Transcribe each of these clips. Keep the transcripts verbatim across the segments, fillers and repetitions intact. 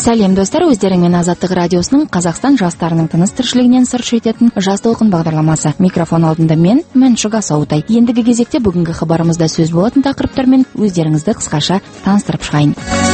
Сәлем достар, өздеріңмен Азаттық радиосының Қазақстан жастарының тыныс тіршілігінен сыр шертетін Жас толқын бағдарламасы. Микрофон алдында мен, Мәншүк Асаутай. Ендігі кезекте бүгінгі хабарымызда сөз болатын тақырыптармен өздеріңізді қысқаша таныстырып шығайын.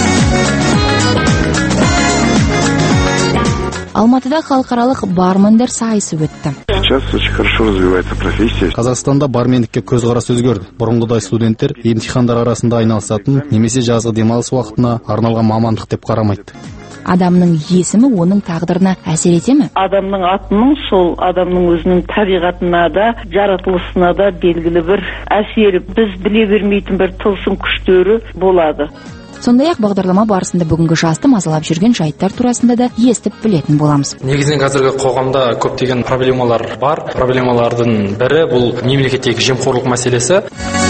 Алматыда халықаралық бармендер сайысы өтті. Сейчас очень хорошо развивается профессия. Қазақстанда бармендікке көзқарас өзгерді. Бұрынғыдай студенттер емтихандар арасында айналысатын немесе жазғы демалыс уақытына арналған мамандық деп қарамайды. Адамның есімі оның тағдырына әсер ете ме? Адамның атының сол адамның өзінің табиғатына да, жаратылысына да белгілі бір әсері, біз біле бермейтін бір тылсым күштері болады. Сондай-ақ бағдарлама барысында бүгінгі жасты мазалап жүрген жайттар турасында да естіп білетін боламыз. Негізінен қазіргі қоғамда көптеген проблемалар бар. Проблемалардың бірі бұл мемлекеттегі жемқорлық мәселесі.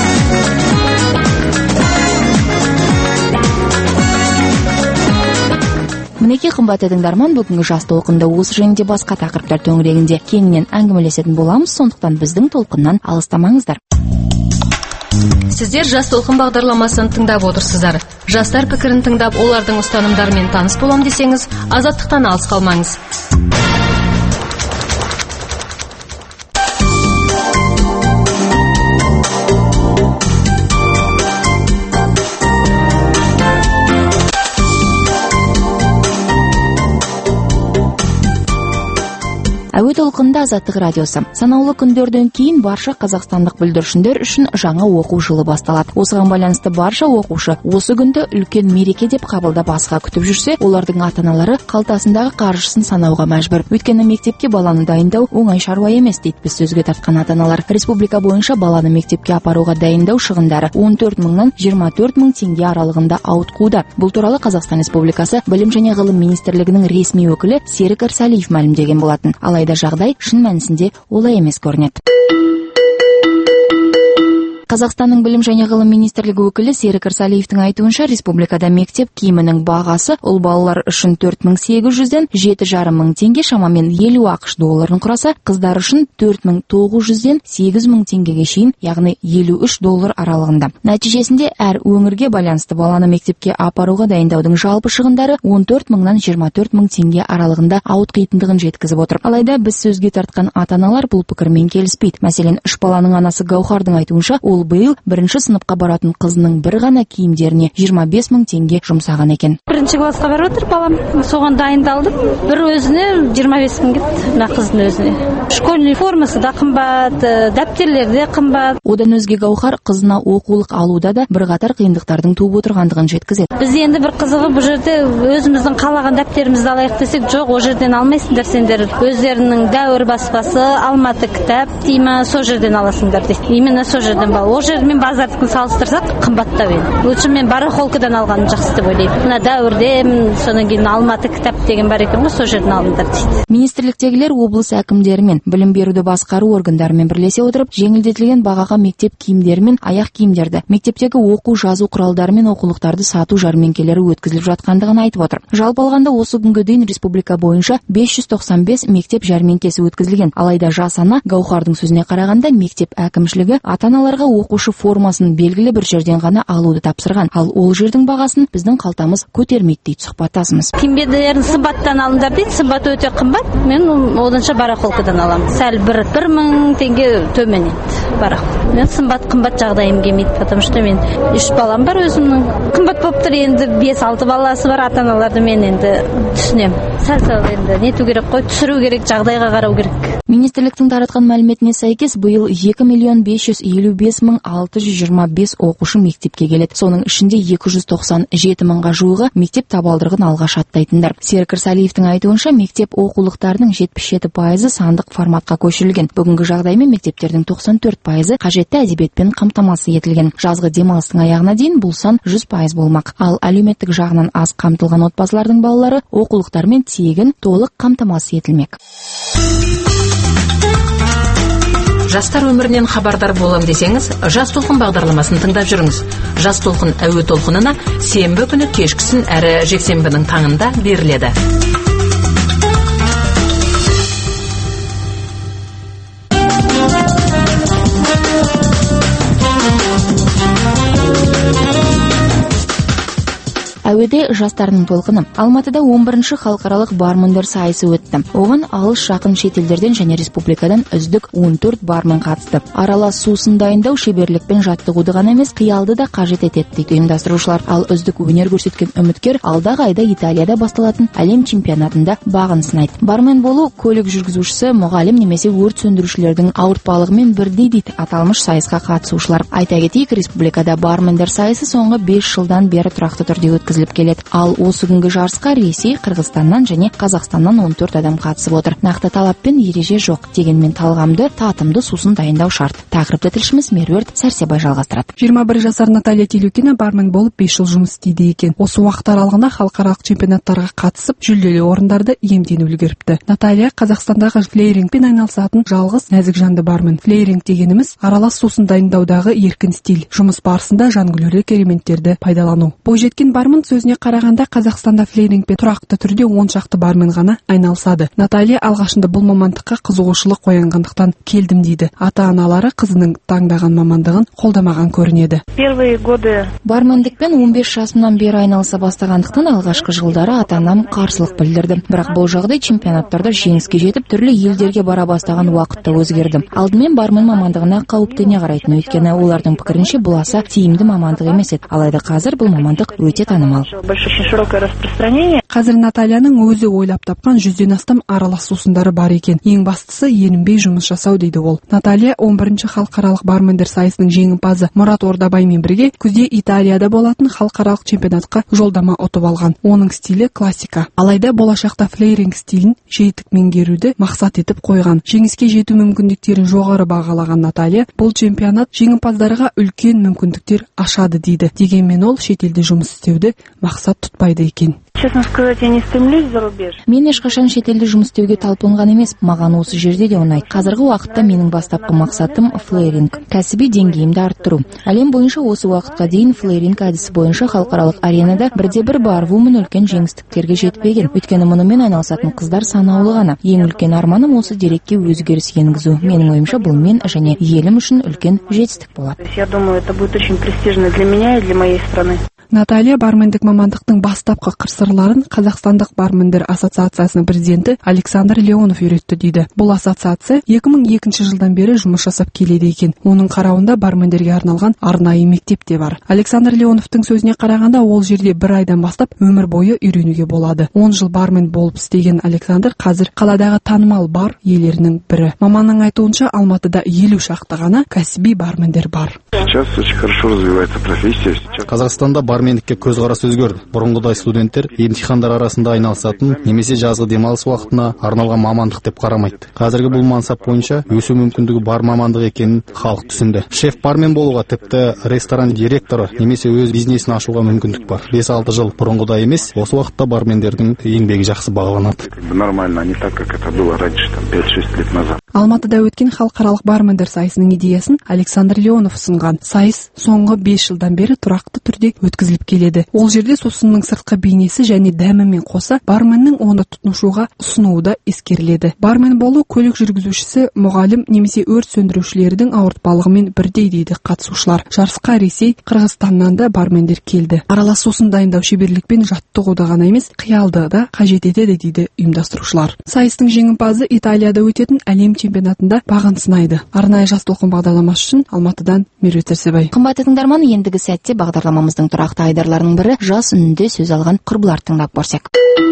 Мінеки қымбатты тыңдарман, бүгінгі жас толқында осы және басқа тақырыптар төңірегінде кеңінен әңгімелесетін боламыз, сондықтан біздің толқыннан алыстамаңыздар. Сіздер Жас толқын бағдарламасын тыңдап отырсыздар. Жастар пікірін тыңдап, олардың ұстанымдарымен таныс болам десеңіз, азаттықтан алыс қалмаңыз. Әуе толқында Азаттық радиосы. Санаулы күндерден кейін барша қазақстандық бүлдіршіндер үшін жаңа оқу жылы басталады. Осыған байланысты барша оқушы осы күнді үлкен мереке деп қабылдап асыға күтіп жүрсе, олардың ата-аналары қалтасындағы қаржысын санауға мәжбүр. Өйткені мектепке баланы дайындау оңай шаруа емес, дейді біз сөзге тартқан ата-аналар. Республика бойынша баланы мектепке апаруға дайындау шығындары он төрт мыңнан жиырма төрт мың теңге аралығында ауытқуда. Бұл туралы Қазақстан Республикасы Білім және ғылым министрлігінің ресми өкілі Серік Ырсалиев мәлімдеген болатын. Алайда жағдай шын мәнісінде олай емес көрінеді. Қазақстанның білім және ғылым министрлігі өкілі Серік Ырсалиевтің айтуынша, республикада мектеп киімінің бағасы ұл балалар үшін төрт мың сегіз жүзден жеті жарым мың теңге, шамамен елу ақш долларын құраса, қыздар үшін төрт мың тоғыз жүзден сегіз мың теңгеге шейін, яғни елу үш доллар аралығында. Нәтижесінде әр өңірге байланысты баланы мектепке апаруға дайындаудың жалпы шығындары он төрт мыңнан жиырма төрт мың теңге аралығында ауытқитындығын жеткізіп отыр. Алайда біз сөзге тартқан ата-аналар бұл пікірмен келіспейді. Мәселен, үш баланың анасы Гаухардың айтуынша, ол биыл бірінші сыныпқа баратын қызының бір ғана киімдеріне жиырма бес мың теңге жұмсаған екен. Бірінші классқа барып отыр балам, соған дайындалдым. Бір өзіне жиырма бес мың кетті, мына қыздың өзіне. Школьный формасы да қымбат, дәптерлер де қымбат. Одан өзге Гаухар қызына оқулық алуда да бірқатар қиындықтардың туып отырғандығын жеткізеді. Біз енді бір қызығы бұл жерде өзіміздің қалаған дәптерімізді алайық десек, жоқ, о жерден алмайсыңдар сендер. Өздерінің дәуір баспасы, Алматы кітап деймі, сол жерден аласыңдар дейді. Именно сол жерден бал. Ол жермен базардікін салыстырсақ, қымбаттау еді. Лучше мен барахолкадан алғаным жақсы деп ойлаймын. Мына дәуірде, содан кейін Алматы кітап деген бар екен ғой, сол жерден алыңдар дейді. Министрліктегілер облыс әкімдерімен, білім беруді басқару органдарымен бірлесе отырып, жеңілдетілген бағаға мектеп киімдері мен аяқ киімдерді, мектептегі оқу жазу құралдары мен оқулықтарды сату жәрмеңкелері өткізіліп жатқандығын айтып отыр. Жалпы алғанда осы күнге дейін республика бойынша бес жүз тоқсан бес мектеп жәрмеңкесі өткізілген. Алайда жас ана Гаухардың сөзіне қарағанда, мектеп әкімшілігі ата-аналарға оқушы формасын белгілі бір жерден ғана алуды тапсырған. Ал ол жердің бағасын біздің қалтамыз көтермейді дейді сұхбаттасымыз. Киімдерін сымбаттан алыңдар дейді, сымбат өте қымбат. Мен оданша барахолкадан аламын. Сәл бір бір мың теңге төмен еді барахол. Мен сымбат қымбат жағдайым келмейді, потому что мен үш балам бар өзімнің. Қымбат болып тұр, енді бес алты баласы бар ата-аналарды мен енді түсінем. Сәл-сәл енді нету керек қой, түсіру керек, жағдайға қарау керек. Министрліктің таратқан мәліметіне сәйкес, биыл екі миллион бес жүз елу бес мың алты жүз жиырма бес оқушы мектепке келеді. Соның ішінде екі жүз тоқсан жеті мыңға жуығы мектеп табалдырығын алғаш аттайтындар. Серік Ырсалиевтің айтуынша, мектеп оқулықтарының жетпіс жеті пайызы сандық форматқа көшірілген. Бүгінгі жағдаймен мектептердің тоқсан төрт пайызы қажетті әдебиетпен қамтамасыз етілген. Жазғы демалыстың аяғына дейін бұл сан жүз пайыз болмақ. Ал әлеуметтік жағынан аз қамтылған отбасылардың балалары оқулықтармен тегін толық қамтамасыз етілмек. Жастар өмірінен хабардар болам десеңіз, Жас толқын бағдарламасын тыңдап жүріңіз. Жас толқын әуе толқынына сенбі күні кешкісін әрі жексенбінің таңында беріледі. Әуеде жастардың толқыны. Алматыда он бірінші халықаралық бармендер сайысы өтті. Оған алыс жақын шетелдерден және республикадан үздік он төрт бармен қатысты. Аралас сусын дайындау шеберлікпен жаттығуды ғана емес, қиялды да қажет етеді дейді ұйымдастырушылар. Ал үздік өнер көрсеткен үміткер алдағы айда Италияда басталатын әлем чемпионатында бағын сынайды. Бармен болу көлік жүргізушісі, мұғалім немесе өрт сөндірушілердің ауыртпалығымен бірдей дейді аталмыш сайысқа қатысушылар. Айта кетейік, республикада бармендер сайысы соңғы бес жылдан бері тұрақты түрде өткізіліп келеді. Ал осы күнгі жарысқа Ресей, Қырғызстаннан және Қазақстаннан он төрт адам қатысып отыр. Нақты талап пен ереже жоқ, дегенмен талғамды, татымды сусын дайындау шарт. Тақырыпты тілшіміз Меруерт Сәрсебай жалғастырады. жиырма бір жасар Наталья Телюкина бармен болып бес жыл жұмыс істейді екен. Осы уақыт аралығында халықаралық чемпионаттарға қатысып, жүлделі орындарды иемденіп үлгеріпті. Наталья Қазақстандағы флейрингпен айналысатын жалғыз нәзік жанды бармен. Флейринг дегеніміз аралас сусын дайындаудағы еркін стиль. Жұмыс барысында жангүлерлік элементтерді пайдалану. Бойжеткен бармен сөзіне қарағанда Қазақстанда флейрингпен тұрақты түрде он шақты бармен ғана айналысады. Наталья алғашында бұл мамандыққа қызығушылық қоянғандықтан келдім дейді. Ата-аналары қызының таңдаған мамандығын қолдамаған көрінеді. Первые годы бармендікпен он бес жасымнан бері айналыса бастағандықтан алғашқы жылдары ата-анам қарсылық білдірді. Бірақ бұл жағдай чемпионаттарда жеңіске жетіп, түрлі елдерге бара бастаған уақытта өзгерді. Алдымен бармен мамандығына қауіптене қарайтын, өйткені олардың пікірінше бұл аса тиімді мамандық емес еді. Алайда қазір бұл мамандық өте танымал. Қазір Натальяның өзі ойлап тапқан жүзден астам аралас сусындары бар екен. Ең бастысы ерінбей жұмыс жасау дейді ол. Наталья он бірінші халықаралық бармендер сайысының жеңімпазы Мұрат Ордабаймен бірге күзде Италияда болатын халықаралық чемпионатқа жолдама ұтып алған. Оның стилі классика. Алайда болашақта флейринг стилін жетік меңгеруді мақсат етіп қойған. Жеңіске жету мүмкіндіктерін жоғары бағалаған Наталья бұл чемпионат жеңімпаздарға үлкен мүмкіндіктер ашады дейді. Дегенмен ол шетелде жұмыс істеуді мақсат тұтпайды екен. Честно сказать, я не стремлюсь за рубеж. Мен ешқашан шетелде жұмыс істеуге талпынған емес. Маған осы жерде де ұнайды. Қазіргі уақытта менің бастапқы мақсатым флейринг. Кәсіби деңгейімді арттыру. Әлем бойынша осы уақытқа дейін флейринг әдісі бойынша халықаралық аренада бірде бір бар вумен үлкен жеңістіктерге жетпеген. Өйткені мұнымен айналысатын қыздар санаулы ғана. Ең үлкен арманым осы дерекке өзгеріс енгізу. Менің ойымша бұл мен және елім үшін үлкен жетістік болады. Я думаю, это будет очень престижно для меня и для моей страны. Наталья бармендік мамандықтың бастапқы қыр-сырларын Қазақстандық бармендер ассоциациясының президенті Александр Леонов үйретті дейді. Бұл ассоциация екі мың екінші жылдан бері жұмыс жасап келеді екен. Оның қарауында бармендерге арналған арнайы мектеп те бар. Александр Леоновтың сөзіне қарағанда ол жерде бір айдан бастап өмір бойы үйренуге болады. он жыл бармен болып істеген Александр қазір қаладағы танымал бар иелерінің бірі. Маманның айтуынша Алматыда елу шақты ғана кәсіби бармендер бар. Сейчас очень хорошо развивается профессия. Қазақстанда бармендікке көзқарас өзгерді. Бұрынғыдай студенттер емтихандар арасында айналысатын немесе жазғы демалыс уақытына арналған мамандық деп қарамайды. Қазіргі бұл мансап бойынша өсу мүмкіндігі бар мамандық екенін халық түсінді. Шеф бармен болуға, тіпті ресторан директоры немесе өз бизнесін ашуға мүмкіндік бар. бес алты жыл бұрынғыдай емес, осы уақытта бармендердің еңбегі жақсы бағаланады. Нормально, не так, как это было раньше, там пять-шесть лет назад. Алматыда өткен халықаралық бармендер сайысының идеясын Александр Леонов ұсынған. Сайыс соңғы бес жылдан бері тұрақты түрде өткізіліп келеді. Ол жерде сусынның сыртқы бейнесі және дәмімен қоса барменнің оны тұтынушыға ұсынуы да ескеріледі. Бармен болу көлік жүргізушісі, мұғалім немесе өрт сөндірушілердің ауыртпалығымен бірдей дейді қатысушылар. Жарысқа Ресей, Қырғызстаннан да бармендер келді. Аралас сусын дайындау шеберлікпен жаттығуды ғана емес, қиялды да қажет етеді дейді ұйымдастырушылар. Сайыстың жеңімпазы Италияда өтетін әлем чемпионатында бағын сынайды. Арнайы жас толқын бағдарламасы үшін Алматыдан Меруерт Сәрсебай. Қымбатты тыңдарман, ендігі сәтте бағдарламамыздың тұрақты айдарларының бірі жас үнінде сөз алған құрбылар тыңдап көрсек.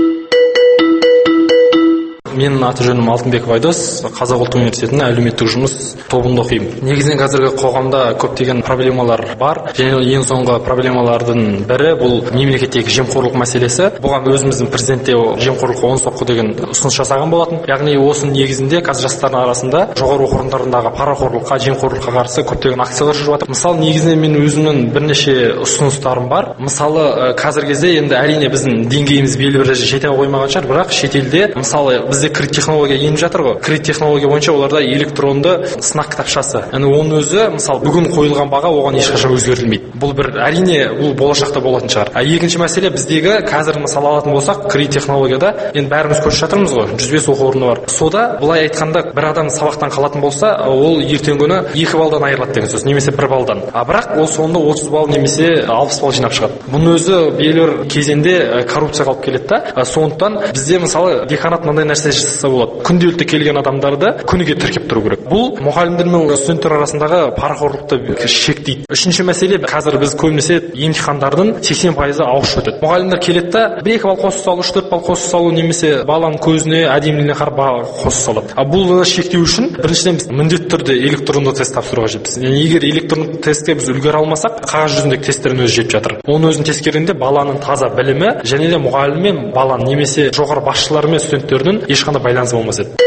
Менің аты жөнім Алтынбеков Айдос, Қазақ ұлттық университетінің әлеуметтік жұмыс тобында оқимын. Негізінен қазіргі қоғамда көптеген проблемалар бар. Және ең соңғы проблемалардың бірі бұл мемлекеттегі жемқорлық мәселесі. Бұған өзіміздің президентте жемқорлыққа оң соққы деген ұсыныс жасаған болатын. Яғни осының негізінде қазір жастардың арасында жоғары оқу орындарындағы парақорлыққа, жемқорлыққа қарсы көптеген акциялар жүріп жатыр. Мысалы, негізінен мен өзімнің бірнеше ұсыныстарым бар. Мысалы, қазіргі кезде енді әрине біздің деңгейіміз белгілі бір жете қоймаған шығар, бірақ шетелде мысалы біз бізде крит технология еніп жатыр ғой. Крит технология бойынша оларда электронды сынақ кітапшасы. Яғни оның өзі, мысалы, бүгін қойылған баға оған ешқашан өзгертілмейді. Бұл бір әрине бұл болашақта болатын шығар. А екінші мәселе, біздегі қазір мысалы алатын болсақ, крит технологияда енді бәріміз көріп жатырмыз ғой, жүз бес оқу орны бар. Сода былай айтқанда бір адам сабақтан қалатын болса, ол ертеңгі күні екі балдан айырылады деген сөз, немесе бір балдан. А бірақ ол соңында отыз балл немесе алпыс балл жинап шығады. Бұның өзі белгілі кезеңде коррупцияға алып келеді да. Сондықтан бізде мысалы деканат мынандай нәрсе жасаса болады. Күнделікті келген адамдарды күніге тіркеп тұру керек. Бұл мұғалімдер мен студенттер арасындағы парақорлықты шектейді. Үшінші мәселе, қазір біз көбінесе емтихандардың сексен пайызы ауызша өтеді. Мұғалімдер келеді да, бір екі балл қосып салу, үш төрт балл қосып салу, немесе баланың көзіне, әдемілігіне қарап қосып салады. А бұл шектеу үшін біріншіден біз міндетті түрде электронды тест тапсыруға жетпіз. Яғни егер электронды тестке біз үлгере алмасақ, қағаз жүзіндегі тесттердің өзі жетіп жатыр. Оның өзін тескергенде баланың таза білімі және де мұғалім мен баланың немесе жоғары басшылары мен студенттердің ешқандай байланысы болмас еді.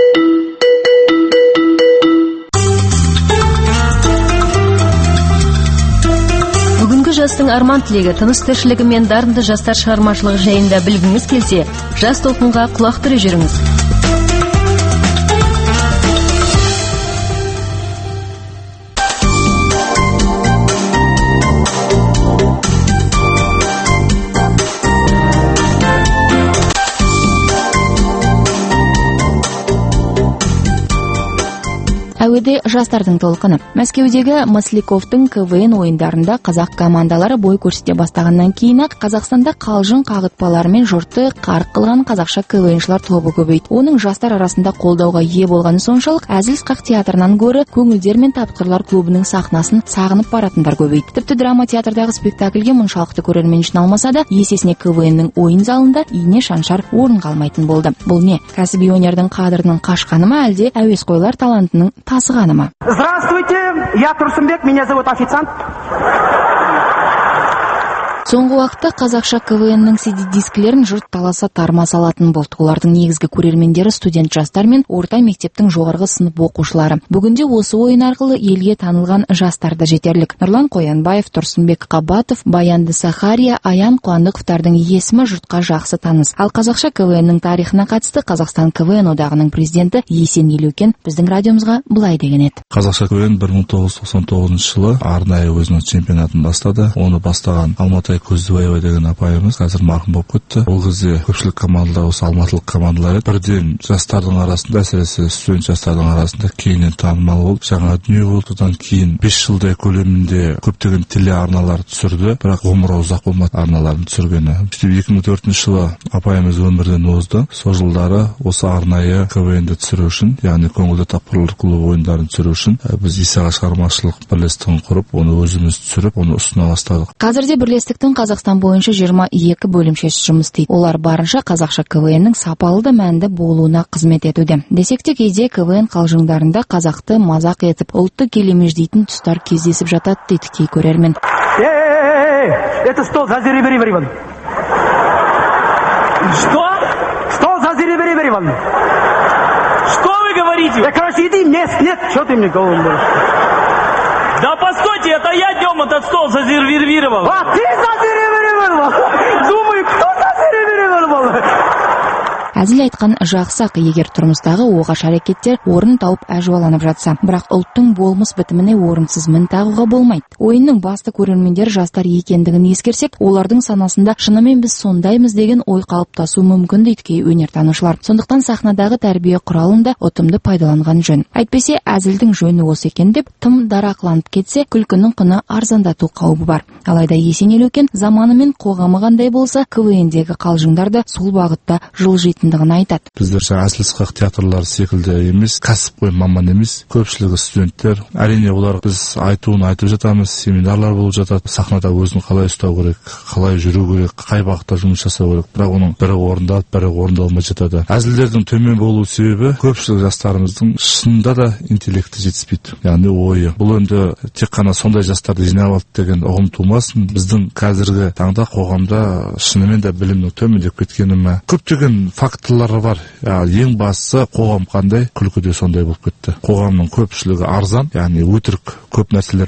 Бүгінгі жастың арман тілегі, тыныс тіршілігі мен дарынды жастар шығармашылығы жайында білгіңіз келсе, жас толқынға құлақ түре жүріңіз. Әуеде жастардың толқыны. Мәскеудегі Масляковтың КВН ойындарында қазақ командалары бой көрсете бастағаннан кейін-ақ Қазақстанда қалжың қағытпалары мен жұртты қарық қылған қазақша КВНшылар тобы көбейді. Оның жастар арасында қолдауға ие болғаны соншалық, әзіл-сықақ театрынан гөрі көңілдер мен тапқырлар клубының сахнасын сағынып баратындар көбейді. Тіпті драма театрдағы спектакльге мұншалықты көрермен жиналмаса да, есесіне КВНнің ойын залында ине шаншар орын қалмайтын болды. Бұл не? Кәсіби өнердің қадірінің қашқаны ма, әлде әуесқойлар талантының тасығаны ма? Здравствуйте, я Турсынбек, меня зовут официант. Соңғы уақытта қазақша КВНнің си ди-дискілерін жұрт таласа тарма салатын болды. Олардың негізгі көрермендері студент жастар мен орта мектептің жоғарғы сынып оқушылары. Бүгінде осы ойын арқылы елге танылған жастар да жетерлік. Нұрлан Қоянбаев, Тұрсынбек Қабатов, Баянды Сахария, Аян Қуандықовтардың есімі жұртқа жақсы таныс. Ал қазақша КВНнің тарихына қатысты Қазақстан КВН одағының президенті Есен Елеукен біздің радиомызға былай деген еді. Қазақша КВН бір мың тоғыз жүз тоқсан тоғызыншы жылы арнайы өзінің чемпионатын бастады. Оны бастаған Алматай Көздібаева деген апайымыз қазір марқұм болып кетті. Ол кезде көпшілік командалар осы алматылық командалар еді. Бірден жастардың арасында, әсіресе студент жастардың арасында кеңінен танымал болды. Жаңа дүние болды. Одан кейін бес жылдай көлемінде көптеген телеарналар түсірді, бірақ ғұмыры ұзақ болмады арналардың түсіргені. екі мың төртінші жылы апайымыз өмірден озды. Сол жылдары осы арнайы КВНді түсіру үшін, яғни көңілді тапқырлар клубы ойындарын түсіру үшін біз исаға шығармашылық бірлестігін құрып, оны өзіміз түсіріп, оны ұсына бастадық. Қазірде бірлестіктің Қазақстан бойынша жиырма екі бөлімшесі жұмыс істейді. Олар барынша қазақша КВНнің сапалы да мәнді болуына қызмет етуде. Десек те кейде КВН қалжыңдарында қазақты мазақ етіп, ұлтты келемеждейтін тұстар кездесіп жатады дейді кей көрермен. Эй, это стол за Зеребереван. Что? Стол за Зеребереван. Что вы говорите? Да, короче, иди, нет, нет, что ты мне голову можешь? Да постойте, это я днем этот стол зазервировал. А ты зазервировал? Думаю, кто зазервировал? Әзіл айтқан жақсы-ақ, егер тұрмыстағы оғаш әрекеттер орын тауып әжуаланып жатса, бірақ ұлттың болмыс бітіміне орынсыз мін тағуға болмайды. Ойынның басты көрермендер жастар екендігін ескерсек, олардың санасында шынымен біз сондаймыз деген ой қалыптасу мүмкін дейді кей өнертанушылар. Сондықтан сахнадағы тәрбие құралын да ұтымды пайдаланған жөн. Әйтпесе әзілдің жөні осы екен деп тым дарақланып кетсе, күлкінің құны арзандату қаупі бар. Алайда Есен Елеукен заманы мен қоғамы қандай болса, КВНдегі қалжыңдар да сол бағытта жылжитындығын айтады. Біздер жаңа әзіл-сықақ театрлары секілді емес, кәсіпқой маман емес, көпшілігі студенттер. Әрине олар біз айтуын айтып жатамыз, семинарлар болып жатады. Сахнада өзін қалай ұстау керек, қалай жүру керек, қай бағытта жұмыс жасау керек. Бірақ оның бірі орындалып, бірі орындалмай жатады. Әзілдердің төмен болу себебі көпшілік жастарымыздың шынында да интеллекті жетіспейді. Яғни ойы. Бұл енді тек қана сондай жастарды жинап алды деген ұғым тумасын. Біздің қазіргі таңда қоғамда шынымен де білімнің төмендеп кеткені ме? Көптеген факторлар бар. Ең бастысы қоғам қандай, күлкі де сондай болып кетті. Қоғамның көпшілігі арзан, яғни өтірік көп нәрселер бар.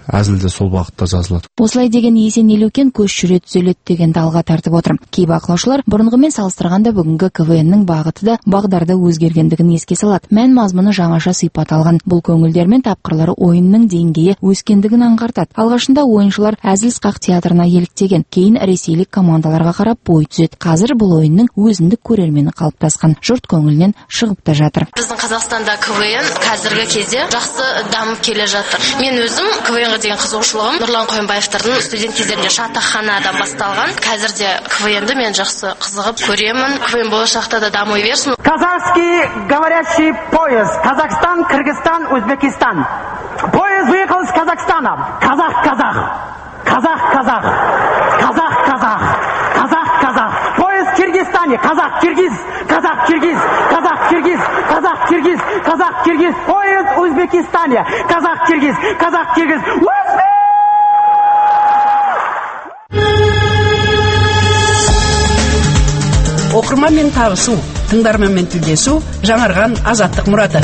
әзіл де сол бағытта жазылады. Осылай деген Есен Елеукен көш жүре түзеледі дегенді алға тартып отыр. Кей бақылаушылар бұрынғымен салыстырғанда бүгінгі КВНнің бағыты да бағдарды өзгергендігін еске салады. Мән мазмұны жаңаша сипат алған. Бұл көңілдер мен тапқырлары ойынның деңгейі өскендігін аңғартады. Алғашында ойыншылар әзіл-сықақ театрына еліктеген, кейін ресейлік командаларға қарап бой түзеді. Қазір бұл ойынның өзіндік көрермені қалыптасқан. Жұрт көңілінен шығып та жатыр. Біздің Қазақстанда КВН қазіргі кезде жақсы дамып келе жатыр. Мен өзім КВНға деген қызығушылығым Нұрлан Қойынбаевтардың студент кездерінде шатақханадан басталған. Қазірде КВНді мен жақсы қызығып көремін. КВН болашақта да дамый берсін. Казахский говорящий поезд. Казахстан, Кыргызстан, Өзбекистан. Поезд выехал из Казахстана. Казах, казах. Казах, казах. Казах, казах. Казах, казах. Поезд в Киргизстане. Казах, киргиз. Казах, киргиз. Казах, киргиз. Казах, киргиз. Казах, киргиз. Поезд в Узбекистане. Казах, киргиз. Казах, киргиз. Узбек! Оқырманмен табысу, тыңдарманмен тілдесу, жаңарған азаттық мұраты.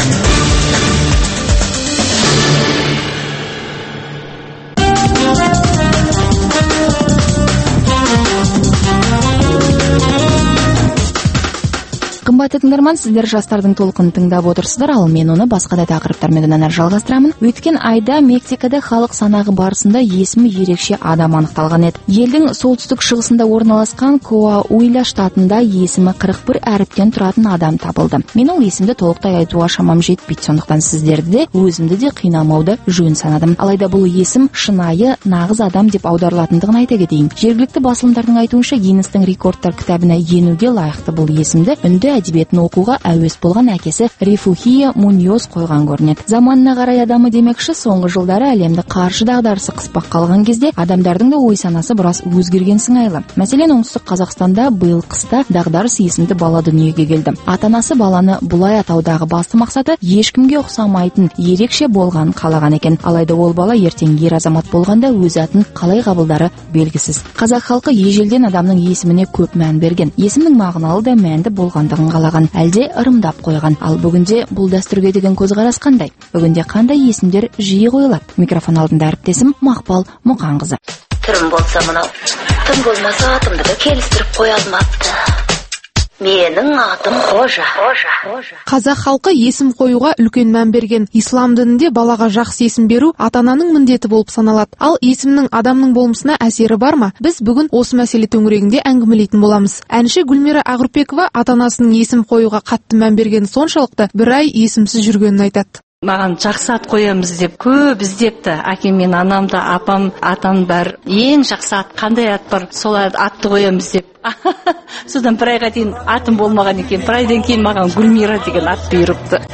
Қымбатты тыңдарман, сіздер жастардың толқынын тыңдап отырсыздар, ал мен оны басқа да тақырыптармен одан әрі жалғастырамын. Өткен айда Мексикада халық санағы барысында есімі ерекше адам анықталған еді. Елдің солтүстік шығысында орналасқан Коауиля штатында есімі қырық бір әріптен тұратын адам табылды. Мен ол есімді толықтай айтуға шамам жетпейді, сондықтан сіздерді де өзімді де қинамауды жөн санадым. Алайда бұл есім шынайы нағыз адам деп аударылатындығын айта кетейін. Жергілікті басылымдардың айтуынша Гиннестің рекордтар кітабына енуге лайықты бұл есімді үнді әдебиетін оқуға әуес болған әкесі Рефухия Муньоз қойған көрінеді. Заманына қарай адамы демекші, соңғы жылдары әлемді қаржы дағдарысы қыспақ қалған кезде адамдардың да ой санасы біраз өзгерген сыңайлы. Мәселен, оңтүстік Қазақстанда биыл қыста дағдарыс есімді бала дүниеге келді. Ата-анасы баланы бұлай атаудағы басты мақсаты ешкімге ұқсамайтын, ерекше болған қалаған екен. Алайда ол бала ертең ер азамат болғанда өз атын қалай қабылдары белгісіз. Қазақ халқы ежелден адамның есіміне көп мән берген. Есімнің мағыналы да мәнді болғандығын қалаған, әлде ырымдап қойған. Ал бүгінде бұл дәстүрге деген көзқарас қандай? Бүгінде қандай есімдер жиі қойылады? Микрофон алдында әріптесім Мақпал Мұқанқызы. Түрім болса мынау, тым болмаса атымды да келістіріп қоя алмапты. Менің атым Қожа. Қазақ халқы есім қоюға үлкен мән берген. Ислам дінінде балаға жақсы есім беру ата-ананың міндеті болып саналады. Ал есімнің адамның болмысына әсері бар ма? Біз бүгін осы мәселе төңірегінде әңгімелейтін боламыз. Әнші Гүлмира Ағырпекова ата-анасының есім қоюға қатты мән берген соншалықты бір ай есімсіз жүргенін айтады. Маған жақсы ат қоямыз деп көп іздепті. Әкем мен анам да, апам, атам бар. Ең жақсы ат, қандай ат бар, сол атты қоямыз деп. Содан бір айға дейін атым болмаған екен. Бір айдан кейін маған Гүлмира деген ат бұйырыпты.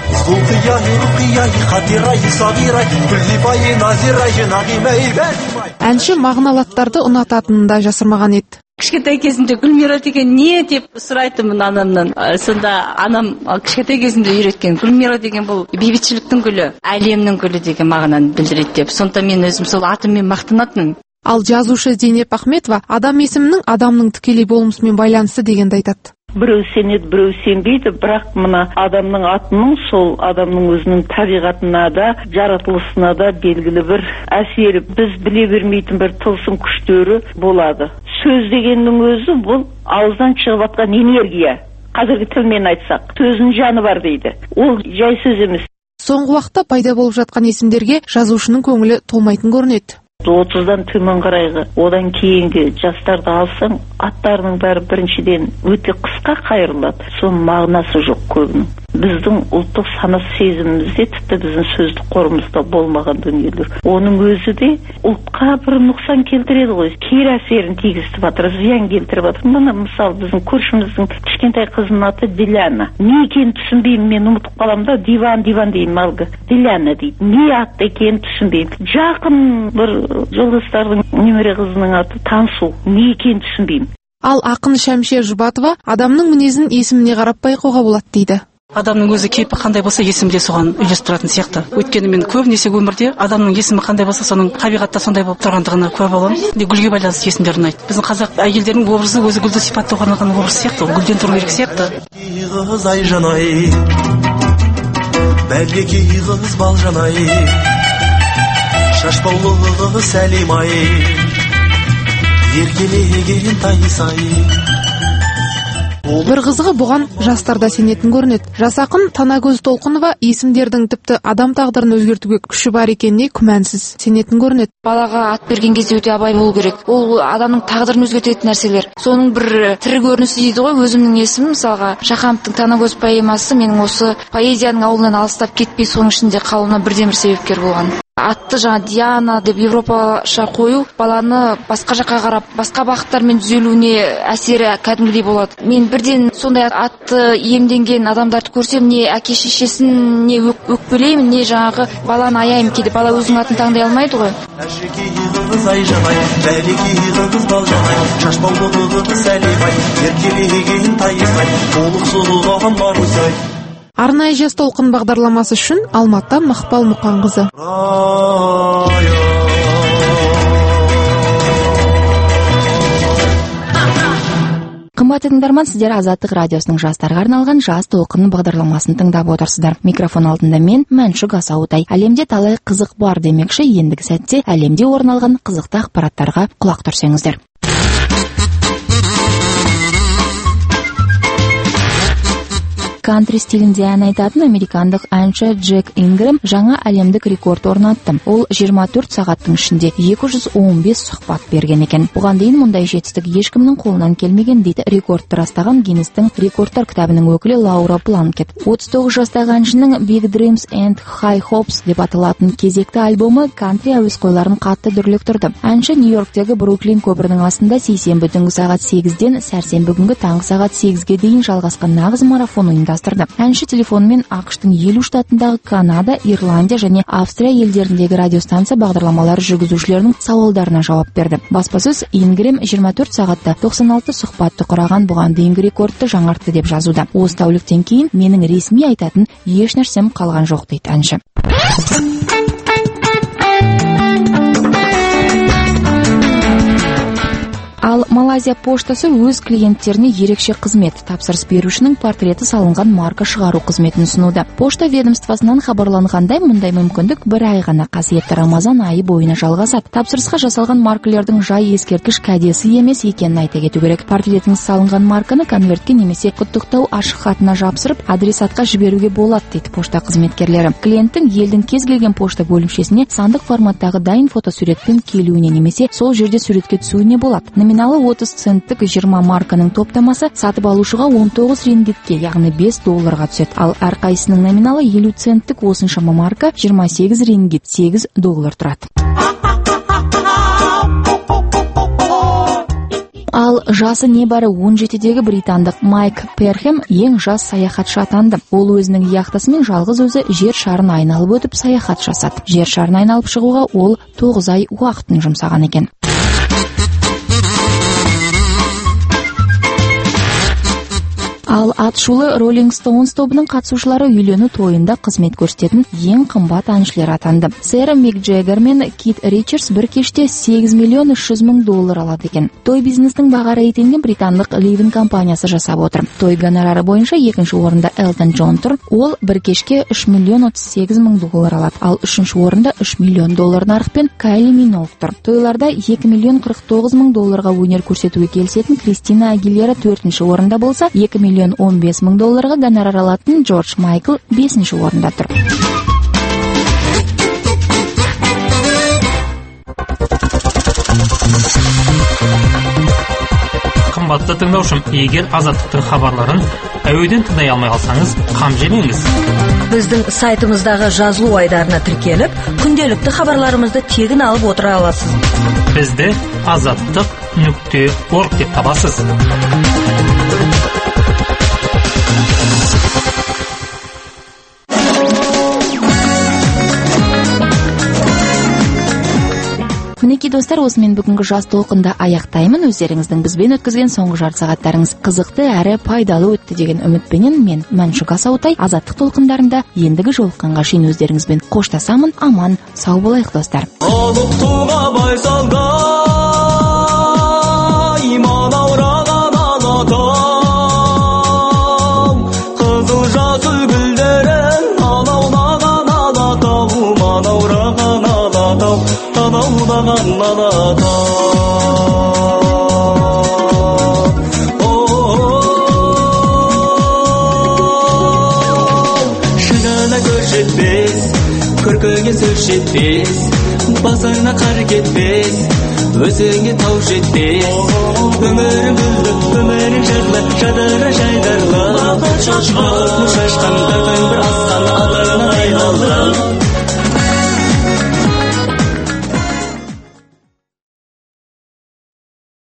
Әнші мағыналы аттарды ұнататынын да жасырмаған еді. Кішкентай кезімде Гүлмира деген не деп сұрайтынмын анамнан. Сонда анам кішкентай кезімде үйреткен. Гүлмира деген бұл бейбітшіліктің гүлі, әлемнің гүлі деген мағынаны білдіреді деп. Сонда мен өзім сол атыммен мақтанатынмын. Ал жазушы Зейнеп Ахметова адам есімінің адамның тікелей болмысымен байланысты дегенді айтады. Біреу сенеді, біреу сенбейді, бірақ мына адамның атының сол адамның өзінің табиғатына да, жаратылысына да белгілі бір әсері, біз біле бермейтін бір тылсым күштері болады. Сөз дегеннің өзі бұл ауыздан шығып жатқан энергия. Қазіргі тілмен айтсақ, сөздің жаны бар дейді. Ол жай сөз емес. Соңғы уақытта пайда болып жатқан есімдерге жазушының көңілі толмайтын көрінеді. отыздан төмен қарайғы, одан кейінгі жастарды алсаң, аттарының бәрі біріншіден өте қысқа қайырылады. Соның мағынасы жоқ көбінің. Біздің ұлттық сана сезімімізде, тіпті біздің сөздік қорымызда болмаған дүниелер. Оның өзі де ұлтқа бір нұқсан келтіреді ғой. Кері әсерін тигізіп жатыр, зиян келтіріп жатыр. Мына мысалы біздің көршіміздің кішкентай қызының аты Диляна. Не екенін түсінбеймін, мен ұмытып қаламын да, диван диван деймін алғы. Диляна дейді. Не атты екенін түсінбеймін. Жақын бір жолдастардың немере қызының аты Тансу. Не екенін түсінбеймін. Ал ақын Шәмшия Жұбатова адамның мінезін есіміне қарап байқауға болады дейді. Адамның өзі кейпі қандай болса, есімде соған үйлестіретін сияқты. Өйткені мен көбінесе өмірде адамның есімі қандай болса, соның табиғатта сондай болып тұрғандығына куә боламын. Гүлге байланысты есімдер ұнайды. Біздің қазақ әйелдерінің образы өзі гүлді сипаттауға арналған образ сияқты, ол гүлден тұру керек сияқты. Қыз айжанай, бәлеки қыз балжанай, шашбаулығы сәлем-ай, еркелеген тайсай. Бір қызығы бұған жастар да сенетін көрінеді. Жас ақын Танагөз Толқынова есімдердің тіпті адам тағдырын өзгертуге күші бар екеніне күмәнсіз сенетін көрінеді. Балаға ат берген кезде өте абай болу керек. Ол адамның тағдырын өзгертетін нәрселер. Соның бір тірі көрінісі дейді ғой. Өзімнің есімім мысалға Жақановтың Танагөз поэмасы менің осы поэзияның ауылынан алыстап кетпей соның ішінде қалуына бірден бір себепкер болған. Атты жаңа Диана деп европаша қою баланы басқа жаққа қарап, басқа бағыттармен түзелуіне әсері кәдімгідей болады. Мен бірден сондай атты иемденген адамдарды көрсем, не әке шешесін не өкпелеймін, не жаңағы баланы аяймын. Кейде бала өзінің атын таңдай алмайды ғой. Әшекей қыз айжанай, бәлекей қыз балжанай, шашбаулығы сәлем-ай, еркелеген тайсай, толық сұлыған бар өзай. Арнайы жас толқын бағдарламасы үшін Алматыдан Мақпал Мұқанқызы. Қымбатты тыңдарман, сіздер Азаттық радиосының жастарға арналған жас толқын бағдарламасын тыңдап отырсыздар. Микрофон алдында мен Мәншүк Асаутай. Әлемде талай қызық бар демекші, ендігі сәтте әлемде орын алған қызықты ақпараттарға құлақ түрсеңіздер. Кантри стилінде ән айтатын американдық әнші Джек Ингрэм жаңа әлемдік рекорд орнатты. Ол жиырма төрт сағаттың ішінде екі жүз он бес сұхбат берген екен. Бұған дейін мұндай жетістік ешкімнің қолынан келмеген дейді рекордты растаған Гиннестің рекордтар кітабының өкілі Лаура Планкет. отыз тоғыз жастағы әншінің Big Dreams and High Hopes деп аталатын кезекті альбомы кантри әуесқойларын қатты дүрліктірді. Әнші Нью-Йорктегі Бруклин көпірінің астында сейсенбі түнгі сағат сегізден сәрсенбі күнгі таңғы сағат сегізге дейін жалғасқан нағыз марафон ұйымдастырды. Әнші телефонмен ақштың елу штатындағы Канада, Ирландия және Австрия елдеріндегі радиостанция бағдарламалары жүргізушілерінің сауалдарына жауап берді. Баспасөз Ингрэм жиырма төрт сағатта тоқсан алты сұхбатты құраған бұған дейінгі рекордты жаңартты деп жазуда. Осы тәуліктен кейін менің ресми айтатын еш нәрсем қалған жоқ дейді әнші. Ал Малайзия поштасы өз клиенттеріне ерекше қызмет, тапсырыс берушінің портреті салынған марка шығару қызметін ұсынуда. Пошта ведомствосынан хабарланғандай, мұндай мүмкіндік бір ай ғана қасиетті Рамазан айы бойына жалғасады. Тапсырысқа жасалған маркалардың жай ескерткіш кәдесі емес екенін айта кету керек. Портретіңіз салынған марканы конвертке немесе құттықтау ашық хатына жапсырып, адресатқа жіберуге болады дейді пошта қызметкерлері. Клиенттің елдің кез келген пошта бөлімшесіне сандық форматтағы дайын фотосуретпен келуіне немесе сол жерде суретке түсуіне болады. Номиналы отыз центтік жиырма марканың топтамасы сатып алушыға он тоғыз рингитке, яғни бес долларға түседі. Ал әрқайсының номиналы елу центтік осыншама марка жиырма сегіз рингит, сегіз доллар тұрады. Ал жасы небәрі он жетідегі британдық Майк Перхем ең жас саяхатшы атанды. Ол өзінің яхтасымен жалғыз өзі жер шарын айналып өтіп саяхат жасады. Жер шарын айналып шығуға ол тоғыз ай уақытын жұмсаған екен. Ал атшулы Rolling Stones тобының қатысушылары үйлену тойында қызмет көрсететін ең қымбат әншілер атанды. Сэр Мик Джеггер мен Кит Ричардс бір кеште сегіз миллион үш жүз мың доллар алады екен. Той бизнестің баға рейтингін британдық Living компаниясы жасап отыр. Той гонорары бойынша екінші орында Элтон Джон тұр. Ол бір кешке үш миллион отыз сегіз мың доллар алады. Ал үшінші орында үш миллион доллар нарықпен Кайли Миноуг тұр. Тойларда екі миллион қырық тоғыз мың долларға өнер көрсетуге келісетін Кристина Агилера төртінші орында болса, екі миллион он бес мың долларға гонорар алатын Джордж Майкл бесінші орында тұр. Қымбатты тыңдаушым, егер Азаттықтың хабарларын әуеден тыңдай алмай қалсаңыз, қам жемеңіз. Біздің сайтымыздағы жазылу айдарына тіркеліп, күнделікті хабарларымызды тегін алып отыра аласыз. Бізді азаттық нүкте орг деп табасыз. Мінекей достар, осымен бүгінгі жас толқында аяқтаймын. Өздеріңіздің бізбен өткізген соңғы жарты сағаттарыңыз қызықты әрі пайдалы өтті деген үмітпенен мен Мәншүк Асаутай Азаттық толқындарында ендігі жолыққанға шейін өздеріңізбен қоштасамын. Аман, сау болайық достар. Ұлықтуға байсалда иман аураған алатау, қызыл жасыл гүлдерін алаулаған алатау, иман аураған алатау. далада. Шыңына көз жетпес, көркіңе сөз жетпес, басыңа қар кетпес, өзіңе тау жетпес. Өмірің гүлді, өмірің жырлы, жадыры жайдарлы, бақыт шашқан, шашқан, бір күн бір асқан, алаңнан айналдым.